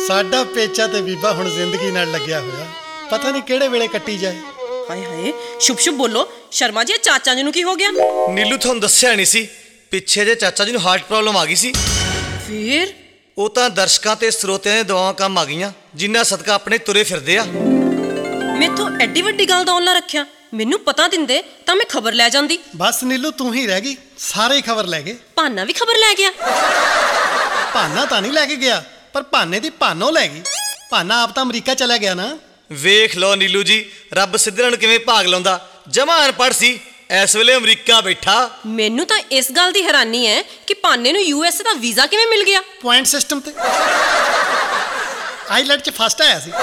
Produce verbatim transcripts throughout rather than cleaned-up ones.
ਸਾਡਾ ਪੇਚਾ ਤੇ ਬੀਬਾ ਹੁਣ ਜ਼ਿੰਦਗੀ ਨਾਲ ਲੱਗਿਆ ਹੋਇਆ, ਪਤਾ ਨਹੀਂ ਕਿਹੜੇ ਵੇਲੇ ਕੱਟੀ ਜਾਏ। ਹਾਏ ਹਾਏ, ਸ਼ੁਭ ਸ਼ੁਭ ਬੋਲੋ। ਸ਼ਰਮਾ ਜੀ, ਚਾਚਾ ਜੀ ਨੂੰ ਕੀ ਹੋ ਗਿਆ? ਨੀਲੂ ਤੁਹਾਨੂੰ ਦੱਸਿਆ ਨਹੀਂ ਸੀ, ਪਿੱਛੇ ਜੇ ਚਾਚਾ ਜੀ ਨੂੰ ਹਾਰਟ ਪ੍ਰੋਬਲਮ ਆ ਗਈ ਸੀ। ਫਿਰ ਉਹ ਤਾਂ ਦਰਸ਼ਕਾਂ ਤੇ ਸਰੋਤਿਆਂ ਦੀਆਂ ਦੁਆਵਾਂ ਕੰਮ ਆ ਗਈਆਂ, ਜਿਨ੍ਹਾਂ ਸਦਕਾ ਆਪਣੇ ਤੁਰੇ ਫਿਰਦੇ ਆ। ਮੈਥੋਂ ਐਡੀ ਵੱਡੀ ਗੱਲ ਦਾ ਔਲ ਨਾ ਰੱਖਿਆ, ਮੈਨੂੰ ਪਤਾ ਦਿੰਦੇ ਤਾਂ ਮੈਂ ਖਬਰ ਲੈ ਜਾਂਦੀ। ਬਸ ਨੀਲੂ ਤੂੰ ਹੀ ਰਹਿ ਗਈ, ਸਾਰੇ ਖਬਰ ਲੈ ਗਏ। ਭਾਨਾ ਵੀ ਖਬਰ ਲੈ ਗਿਆ। ਭਾਨਾ ਤਾਂ ਨਹੀਂ ਲੈ ਕੇ ਗਿਆ, ਪਰ ਭਾਨੇ ਦੀ ਭਾਨੋ ਲੈ ਗਈ। ਭਾਨਾ ਆਪ ਤਾਂ ਅਮਰੀਕਾ ਚਲਾ ਗਿਆ ਨਾ। ਵੇਖ ਲਓ ਨੀਲੂ ਜੀ, ਰੱਬ ਸਿੱਧਰਾਂ ਨੂੰ ਕਿਵੇਂ ਭਾਗ ਲਾਉਂਦਾ। ਜਮਾਂ ਅਨਪੜ੍ਹ ਸੀ, ਇਸ ਵੇਲੇ ਅਮਰੀਕਾ ਬੈਠਾ। ਮੈਨੂੰ ਤਾਂ ਇਸ ਗੱਲ ਦੀ ਹੈਰਾਨੀ ਹੈ ਕਿ ਭਾਨੇ ਨੂੰ ਯੂ ਐਸ ਏ ਦਾ ਵੀਜ਼ਾ ਕਿਵੇਂ ਮਿਲ ਗਿਆ? ਪੁਆਇੰਟ ਸਿਸਟਮ ਤੇ ਆਈਲੈਟ 'ਚ ਫਸਟ ਆਇਆ ਸੀ।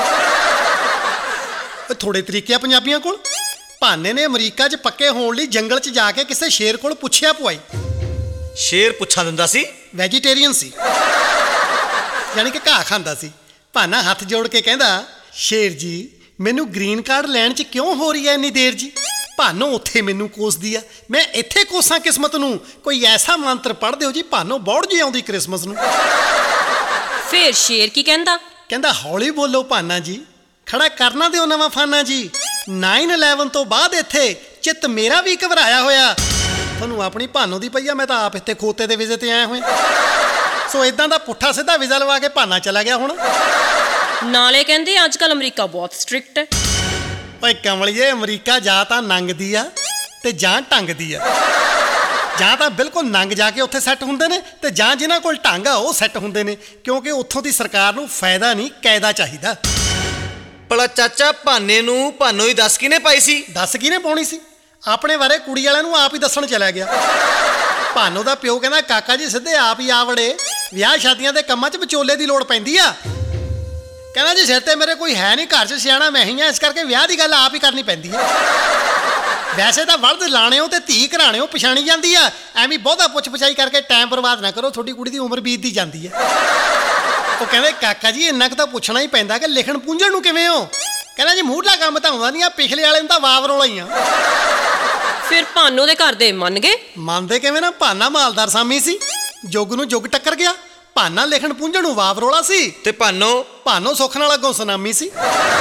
ਥੋੜੇ ਤਰੀਕੇ ਆ ਪੰਜਾਬੀਆਂ ਕੋਲ। ਭਾਨੇ ਨੇ ਅਮਰੀਕਾ 'ਚ ਪੱਕੇ ਹੋਣ ਲਈ ਜੰਗਲ 'ਚ ਜਾ ਕੇ ਕਿਸੇ ਸ਼ੇਰ ਕੋਲ ਪੁੱਛਿਆ ਪੁਆਈ। ਸ਼ੇਰ ਪੁੱਛਾ ਦਿੰਦਾ ਸੀ? ਵੈਜੀਟੇਰੀਅਨ ਸੀ, ਯਾਨੀ ਕਿ ਘਾਹ ਖਾਂਦਾ ਸੀ। ਭਾਨਾ ਹੱਥ ਜੋੜ ਕੇ ਕਹਿੰਦਾ, ਸ਼ੇਰ ਜੀ ਮੈਨੂੰ ਗ੍ਰੀਨ ਕਾਰਡ ਲੈਣ 'ਚ ਕਿਉਂ ਹੋ ਰਹੀ ਹੈ ਇੰਨੀ ਦੇਰ ਜੀ? ਭਾਨੋ ਉੱਥੇ ਮੈਨੂੰ ਕੋਸਦੀ ਆ, ਮੈਂ ਇੱਥੇ ਕੋਸਾਂ ਕਿਸਮਤ ਨੂੰ। ਕੋਈ ਐਸਾ ਮੰਤਰ ਪੜ੍ਹ ਦਿਓ ਜੀ, ਭਾਨੋ ਬੌੜ ਜੀ ਆਉਂਦੀ ਕ੍ਰਿਸਮਸ ਨੂੰ। ਫਿਰ ਸ਼ੇਰ ਕੀ ਕਹਿੰਦਾ? ਕਹਿੰਦਾ ਹੌਲੀ ਬੋਲੋ ਭਾਨਾ ਜੀ, ਖੜਾ ਕਰਨਾ ਦਿਓ ਨਵਾਂ ਫਾਨਾ ਜੀ। ਨਾਈਨ ਇਲੈਵਨ ਤੋਂ ਬਾਅਦ ਇੱਥੇ ਚਿੱਤ ਮੇਰਾ ਵੀ ਘਬਰਾਇਆ ਹੋਇਆ। ਤੁਹਾਨੂੰ ਆਪਣੀ ਭਾਨੋ ਦੀ ਪਈ ਆ, ਮੈਂ ਤਾਂ ਆਪ ਇੱਥੇ ਖੋਤੇ ਦੇ ਵੀਜ਼ੇ ਤੇ ਆਇਆ ਹੋਇਆ। ਸੋ ਇਦਾਂ ਦਾ ਪੁੱਠਾ ਸਿੱਧਾ ਵੀਜ਼ਾ ਲਵਾ ਕੇ ਭਾਨਾ ਚਲਾ ਗਿਆ ਹੁਣ। ਨਾਲੇ ਕਹਿੰਦੇ ਅੱਜ ਕੱਲ੍ਹ ਅਮਰੀਕਾ ਬਹੁਤ ਸਟ੍ਰਿਕਟ ਹੈ। ਓਏ ਕਮਲੀਏ, ਅਮਰੀਕਾ ਜਾਂ ਤਾਂ ਨੰਗਦੀ ਆ ਤੇ ਜਾਂ ਢੰਗਦੀ ਆ। ਜਾਂ ਤਾਂ ਬਿਲਕੁਲ ਨੰਗ ਜਾ ਕੇ ਉੱਥੇ ਸੈੱਟ ਹੁੰਦੇ ਨੇ, ਤੇ ਜਾਂ ਜਿਨ੍ਹਾਂ ਕੋਲ ਢੰਗ ਆ ਉਹ ਸੈੱਟ ਹੁੰਦੇ ਨੇ, ਕਿਉਂਕਿ ਉੱਥੋਂ ਦੀ ਸਰਕਾਰ ਨੂੰ ਫਾਇਦਾ ਨਹੀਂ ਕਾਇਦਾ ਚਾਹੀਦਾ। ਭਲਾ ਚਾਚਾ ਭਾਨੇ ਨੂੰ ਭਾਨੋ ਹੀ ਦੱਸ ਕਿਹਨੇ ਪਾਈ ਸੀ? ਦੱਸ ਕਿਹਨੇ ਪਾਉਣੀ ਸੀ? ਆਪਣੇ ਬਾਰੇ ਕੁੜੀ ਵਾਲਿਆਂ ਨੂੰ ਆਪ ਹੀ ਦੱਸਣ ਚਲਿਆ ਗਿਆ। ਭਾਨੋ ਦਾ ਪਿਓ ਕਹਿੰਦਾ, ਕਾਕਾ ਜੀ ਸਿੱਧੇ ਆਪ ਹੀ ਆ ਵੜੇ, ਵਿਆਹ ਸ਼ਾਦੀਆਂ ਦੇ ਕੰਮਾਂ 'ਚ ਵਿਚੋਲੇ ਦੀ ਲੋੜ ਪੈਂਦੀ ਆ। ਕਹਿੰਦਾ ਜੀ ਸਿਰ ਤੇ ਮੇਰੇ ਕੋਈ ਹੈ ਨਹੀਂ, ਘਰ 'ਚ ਸਿਆਣਾ ਮੈਂ ਹੀ ਆ, ਇਸ ਕਰਕੇ ਵਿਆਹ ਦੀ ਗੱਲ ਆਪ ਹੀ ਕਰਨੀ ਪੈਂਦੀ ਹੈ। ਵੈਸੇ ਤਾਂ ਵਲਦ ਲਾਣਿਓ ਤੇ ਧੀ ਘਰਾਣਿਓ ਪਛਾਣੀ ਜਾਂਦੀ ਆ, ਐਵੇਂ ਬਹੁਤਾ ਪੁੱਛ ਪਛਾਈ ਕਰਕੇ ਟਾਈਮ ਬਰਬਾਦ ਨਾ ਕਰੋ, ਤੁਹਾਡੀ ਕੁੜੀ ਦੀ ਉਮਰ ਬੀਤਦੀ ਜਾਂਦੀ ਹੈ। ਉਹ ਕਹਿੰਦੇ, ਕਾਕਾ ਜੀ ਇੰਨਾ ਕੁ ਤਾਂ ਪੁੱਛਣਾ ਹੀ ਪੈਂਦਾ ਕਿ ਲਿਖਣ ਪੂੰਝਣ ਨੂੰ ਕਿਵੇਂ ਹੋ? ਕਹਿੰਦਾ ਜੀ ਮੂਹਰਲਾ ਕੰਮ ਤਾਂ ਆਉਂਦਾ ਨਹੀਂ ਆ, ਪਿਛਲੇ ਵਾਲੇ ਨੂੰ ਤਾਂ ਵਾਵ ਰੋਲਾ ਹੀ ਆ। ਫਿਰ ਭਾਨੋ ਦੇ ਘਰ ਦੇ ਮੰਨ ਗਏ? ਮੰਨਦੇ ਕਿਵੇਂ ਨਾ, ਭਾਨਾ ਮਾਲਦਾਰ ਸਾਮੀ ਸੀ, ਜੁਗ ਨੂੰ ਜੁਗ ਟੱਕਰ ਗਿਆ। ਭਾਨਾ ਲਿਖਣ ਪੂੰਝਣ ਨੂੰ ਵਾਵ ਰੋਲਾ ਸੀ, ਤੇ ਭਾਨੋ ਭਾਨੋ ਸੁੱਖ ਨਾਲ ਅੱਗੋਂ ਸੁਨਾਮੀ ਸੀ।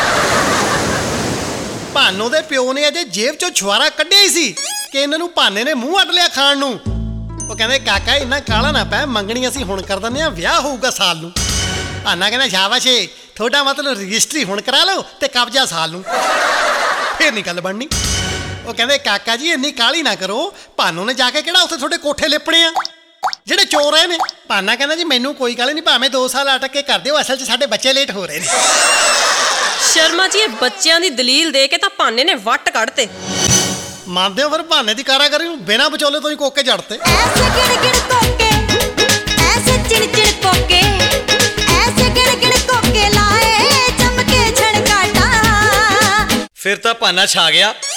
ਭਾਨੋ ਦੇ ਪਿਓ ਨੇ ਅਜੇ ਜੇਬ 'ਚੋਂ ਛੁਆਰਾ ਕੱਢਿਆ ਹੀ ਸੀ ਕਿ ਇਹਨਾਂ ਨੂੰ ਭਾਨੇ ਨੇ ਮੂੰਹ ਅੱਡ ਲਿਆ ਖਾਣ ਨੂੰ। ਉਹ ਕਹਿੰਦੇ, ਕਾਕਾ ਇੰਨਾ ਕਾਲਾ ਨਾ ਪੈ, ਮੰਗਣੀ ਅਸੀਂ ਹੁਣ ਕਰ ਦਿੰਦੇ ਆ, ਵਿਆਹ ਹੋਊਗਾ ਸਾਲ ਨੂੰ। ਭਾਨਾ ਕਹਿੰਦਾ, ਸ਼ਾਬਾਸ਼ ਏ, ਤੁਹਾਡਾ ਮਤਲਬ ਰਜਿਸਟਰੀ ਹੁਣ ਕਰਾ ਲਓ ਤੇ ਕਬਜ਼ਾ ਸਾਲ ਨੂੰ, ਫੇਰ ਨਹੀਂ ਗੱਲ ਬਣਨੀ। ਉਹ ਕਹਿੰਦੇ, ਕਾਕਾ ਜੀ ਇੰਨੀ ਕਾਹਲੀ ਨਾ ਕਰੋ, ਭਾਨੋ ਨੇ ਜਾ ਕੇ ਕਿਹੜਾ ਉੱਥੇ ਤੁਹਾਡੇ ਕੋਠੇ ਲਿਪਣੇ ਆ ਜਿਹੜੇ ਚੋਰ ਰਹੇ ਨੇ। ਭਾਨਾ ਕਹਿੰਦਾ, ਜੀ ਮੈਨੂੰ ਕੋਈ ਗੱਲ ਨਹੀਂ, ਭਾਵੇਂ ਦੋ ਸਾਲ ਅਟਕ ਕੇ ਕਰ ਦਿਓ, ਅਸਲ 'ਚ ਸਾਡੇ ਬੱਚੇ ਲੇਟ ਹੋ ਰਹੇ ਨੇ। ਸ਼ਰਮਾ ਜੀ, ਇਹ ਬੱਚਿਆਂ ਦੀ ਦਲੀਲ ਦੇ ਕੇ ਤਾਂ ਭਾਨੇ ਨੇ ਵੱਟ ਕੱਢਤੇ। ਮੰਨਦੇ ਹੋ ਫਿਰ ਭਾਨੇ ਦੀ ਕਾਰਾਗਰੀ ਨੂੰ ਬਿਨਾਂ ਵਿਚੋਲੇ ਤੋਂ ਹੀ ਕੋਕੇ ਜੜਤੇ। ਐਸੇ ਗਿੜ ਗਿੜ ਕੋਕੇ, ਐਸੇ ਚਿੜ ਚਿੜ ਕੋਕੇ, ਐਸੇ ਗਿੜ ਗਿੜ ਕੋਕੇ ਲਾਏ ਚਮਕੇ ਛੜਕਾਟਾ। ਫਿਰ ਤਾਂ ਭਾਨਾ ਛਾ ਗਿਆ।